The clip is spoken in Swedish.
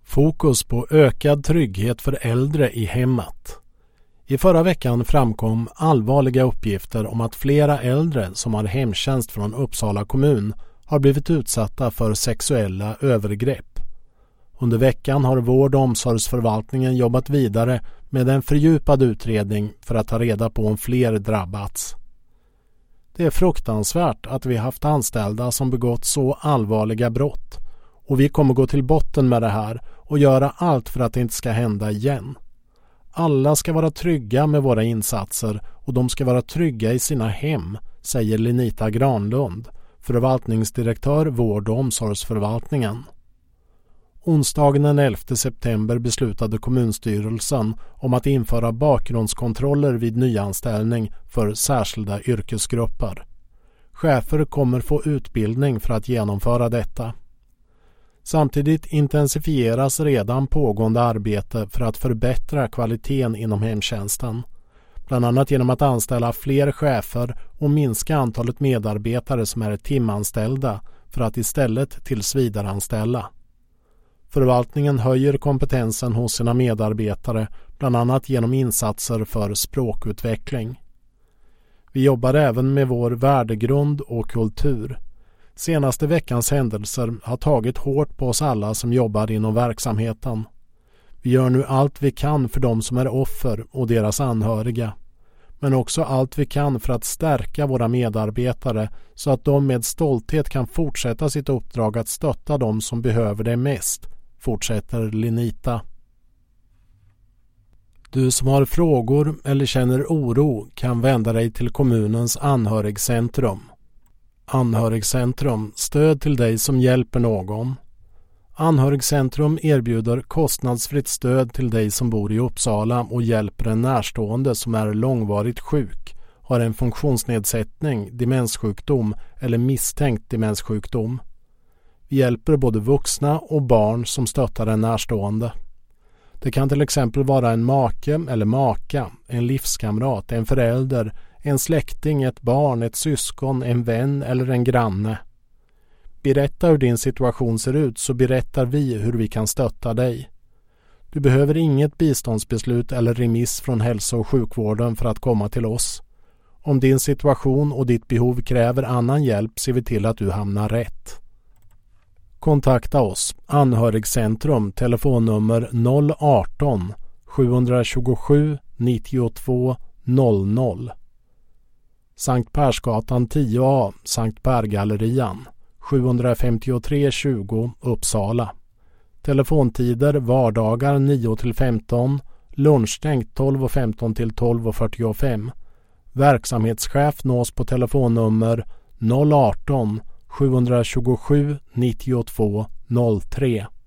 Fokus på ökad trygghet för äldre i hemmet. I förra veckan framkom allvarliga uppgifter om att flera äldre som har hemtjänst från Uppsala kommun har blivit utsatta för sexuella övergrepp. Under veckan har vård- och omsorgsförvaltningen jobbat vidare med en fördjupad utredning för att ta reda på om fler drabbats. Det är fruktansvärt att vi haft anställda som begått så allvarliga brott, och vi kommer gå till botten med det här och göra allt för att det inte ska hända igen. Alla ska vara trygga med våra insatser och de ska vara trygga i sina hem, säger Lenita Granlund, förvaltningsdirektör vård- och omsorgsförvaltningen. Onsdagen den 11 september beslutade kommunstyrelsen om att införa bakgrundskontroller vid nyanställning för särskilda yrkesgrupper. Chefer kommer få utbildning för att genomföra detta. Samtidigt intensifieras redan pågående arbete för att förbättra kvaliteten inom hemtjänsten. Bland annat genom att anställa fler chefer och minska antalet medarbetare som är timanställda för att istället tillsvidareanställa. Förvaltningen höjer kompetensen hos sina medarbetare, bland annat genom insatser för språkutveckling. Vi jobbar även med vår värdegrund och kultur. Senaste veckans händelser har tagit hårt på oss alla som jobbar inom verksamheten. Vi gör nu allt vi kan för de som är offer och deras anhöriga, men också allt vi kan för att stärka våra medarbetare så att de med stolthet kan fortsätta sitt uppdrag att stötta de som behöver det mest, fortsätter Lenita. Du som har frågor eller känner oro kan vända dig till kommunens anhörigcentrum. Anhörigcentrum, stöd till dig som hjälper någon. Anhörigcentrum erbjuder kostnadsfritt stöd till dig som bor i Uppsala och hjälper en närstående som är långvarigt sjuk, har en funktionsnedsättning, demenssjukdom eller misstänkt demenssjukdom. Vi hjälper både vuxna och barn som stöttar en närstående. Det kan till exempel vara en make eller maka, en livskamrat, en förälder, en släkting, ett barn, ett syskon, en vän eller en granne. Berätta hur din situation ser ut så berättar vi hur vi kan stötta dig. Du behöver inget biståndsbeslut eller remiss från hälso- och sjukvården för att komma till oss. Om din situation och ditt behov kräver annan hjälp ser vi till att du hamnar rätt. Kontakta oss, Anhörigcentrum, telefonnummer 018 727 92 00. Sankt Persgatan 10A, Sankt Pär-gallerian, 753 20 Uppsala. Telefontider vardagar 9-15, lunchstängt 12.15 till 12.45. Verksamhetschef nås på telefonnummer 018 727 92 03.